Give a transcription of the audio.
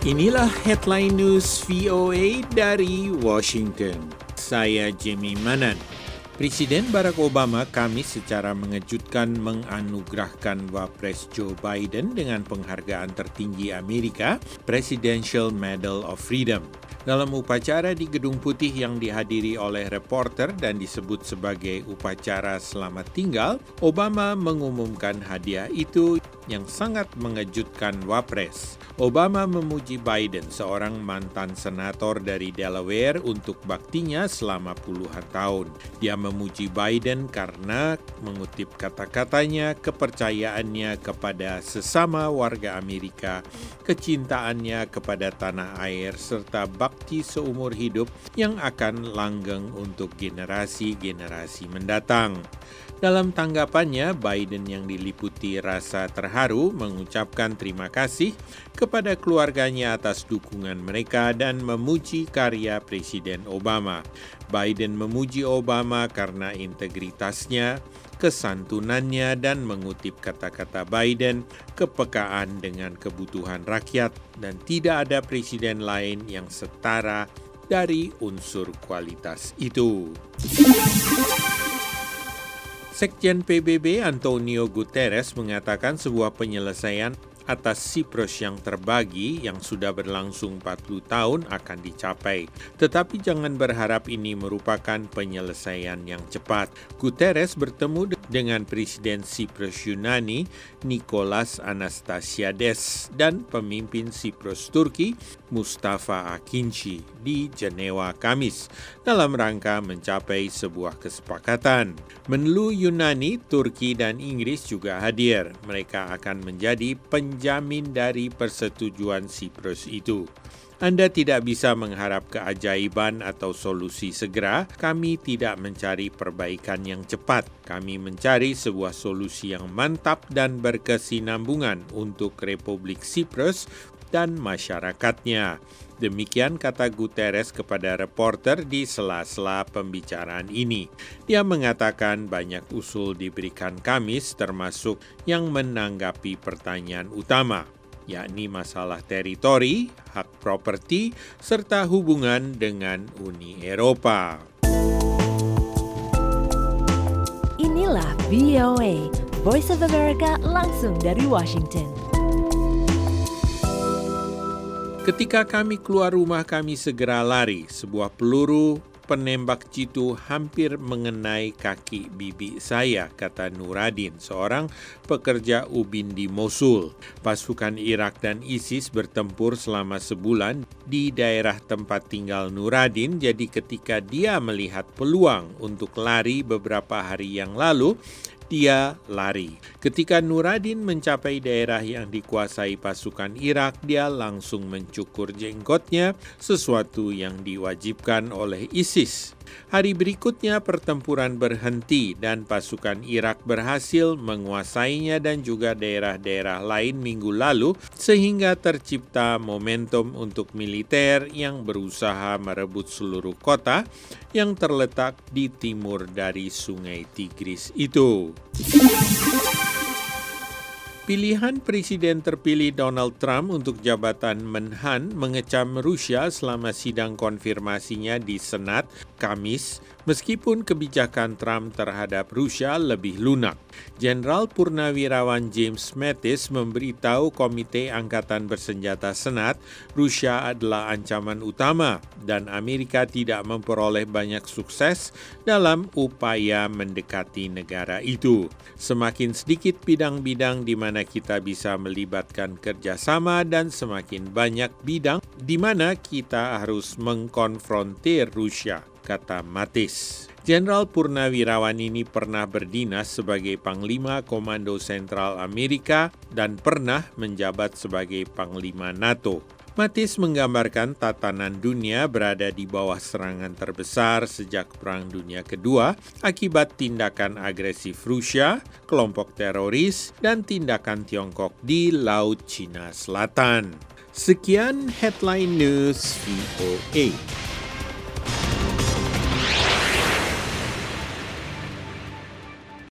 Inilah headline news VOA dari Washington. Saya Jimmy Manan. Presiden Barack Obama Kamis secara mengejutkan menganugerahkan Wapres Joe Biden dengan penghargaan tertinggi Amerika, Presidential Medal of Freedom. Dalam upacara di Gedung Putih yang dihadiri oleh reporter dan disebut sebagai upacara selamat tinggal, Obama mengumumkan hadiah itu yang sangat mengejutkan Wapres. Obama memuji Biden, seorang mantan senator dari Delaware, untuk baktinya selama puluhan tahun. Dia memuji Biden karena, mengutip kata-katanya, kepercayaannya kepada sesama warga Amerika, kecintaannya kepada tanah air, serta bakti seumur hidup yang akan langgeng untuk generasi-generasi mendatang. Dalam tanggapannya, Biden yang diliputi rasa terharu mengucapkan terima kasih kepada keluarganya atas dukungan mereka dan memuji karya Presiden Obama. Biden memuji Obama karena integritasnya, kesantunannya, dan mengutip kata-kata Biden, kepekaan dengan kebutuhan rakyat, dan tidak ada presiden lain yang setara dari unsur kualitas itu. Sekjen PBB Antonio Guterres mengatakan sebuah penyelesaian atas Siprus yang terbagi yang sudah berlangsung 40 tahun akan dicapai. Tetapi jangan berharap ini merupakan penyelesaian yang cepat. Guterres bertemu dengan Presiden Siprus Yunani Nikos Anastasiades dan pemimpin Siprus Turki Mustafa Akinci di Jenewa Kamis dalam rangka mencapai sebuah kesepakatan. Menlu Yunani, Turki, dan Inggris juga hadir. Mereka akan menjadi penjamin dari persetujuan Siprus itu. Anda tidak bisa mengharap keajaiban atau solusi segera. Kami tidak mencari perbaikan yang cepat. Kami mencari sebuah solusi yang mantap dan berkesinambungan untuk Republik Siprus dan masyarakatnya. Demikian kata Guterres kepada reporter di sela-sela pembicaraan ini. Dia mengatakan banyak usul diberikan Kamis termasuk yang menanggapi pertanyaan utama, yakni masalah teritori, hak properti, serta hubungan dengan Uni Eropa. Inilah VOA, Voice of America langsung dari Washington. Ketika kami keluar rumah, kami segera lari. Sebuah peluru penembak jitu hampir mengenai kaki bibi saya, kata Nuradin, seorang pekerja ubin di Mosul. Pasukan Irak dan ISIS bertempur selama sebulan di daerah tempat tinggal Nuradin, jadi ketika dia melihat peluang untuk lari beberapa hari yang lalu, dia lari. Ketika Nuradin mencapai daerah yang dikuasai pasukan Irak, dia langsung mencukur jenggotnya, sesuatu yang diwajibkan oleh ISIS. Hari berikutnya pertempuran berhenti dan pasukan Irak berhasil menguasainya dan juga daerah-daerah lain minggu lalu, sehingga tercipta momentum untuk militer yang berusaha merebut seluruh kota yang terletak di timur dari Sungai Tigris itu. Pilihan Presiden terpilih Donald Trump untuk jabatan Menhan mengecam Rusia selama sidang konfirmasinya di Senat Kamis, meskipun kebijakan Trump terhadap Rusia lebih lunak. Jenderal Purnawirawan James Mattis memberitahu Komite Angkatan Bersenjata Senat, Rusia adalah ancaman utama dan Amerika tidak memperoleh banyak sukses dalam upaya mendekati negara itu. Semakin sedikit bidang-bidang di mana kita bisa melibatkan kerjasama dan semakin banyak bidang di mana kita harus mengkonfrontir Rusia, kata Mattis. Jenderal Purnawirawan ini pernah berdinas sebagai Panglima Komando Sentral Amerika dan pernah menjabat sebagai Panglima NATO. Mattis menggambarkan tatanan dunia berada di bawah serangan terbesar sejak Perang Dunia Kedua akibat tindakan agresif Rusia, kelompok teroris, dan tindakan Tiongkok di Laut Cina Selatan. Sekian Headline News VOA.